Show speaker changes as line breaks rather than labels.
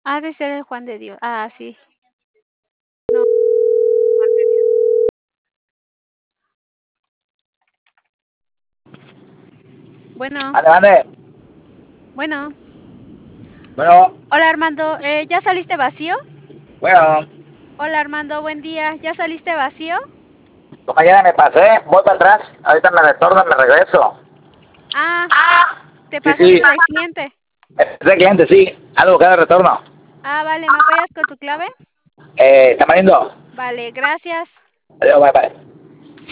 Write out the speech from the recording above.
Ha de ser el Juan de Dios. Ah, sí. No, Juan de Dios. Bueno,
Mande, mande.
bueno.
Bueno,
Hola Armando, ¿ya saliste vacío?
bueno.
Hola Armando, buen día. ¿Ya saliste vacío?
Mañana me pasé, voy para atrás. Ahorita me retorno, me regreso.
Ah, te
Sí,
pasaste
sí.
del cliente.
Es de cliente, sí. Algo cada retorno.
Ah, vale, ¿me apoyas con tu clave?
Tamarindo.
Vale, gracias.
Adiós, bye, bye.